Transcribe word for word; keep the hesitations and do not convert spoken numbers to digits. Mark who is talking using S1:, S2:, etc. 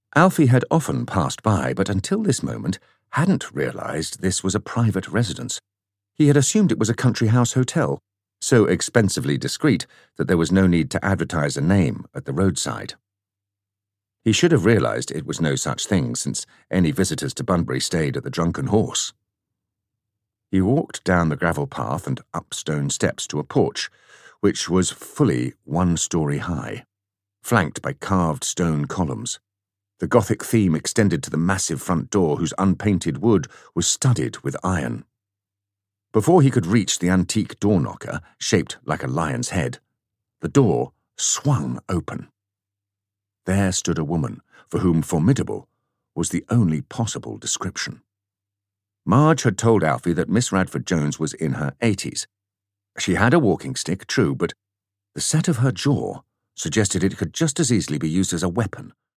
S1: Alfie had often passed by, but until this moment hadn't realised this was a private residence. He had assumed it was a country house hotel, so expensively discreet that there was no need to advertise a name at the roadside. He should have realised it was no such thing, since any visitors to Bunbury stayed at the Drunken Horse. He walked down the gravel path and up stone steps to a porch, which was fully one story high, flanked by carved stone columns. The Gothic theme extended to the massive front door, whose unpainted wood was studded with iron. Before he could reach the antique door knocker, shaped like a lion's head, the door swung open. There stood a woman, for whom formidable was the only possible description. Marge had told Alfie that Miss Radford Jones was in her eighties. She had a walking stick, true, but the set of her jaw suggested it could just as easily be used as a weapon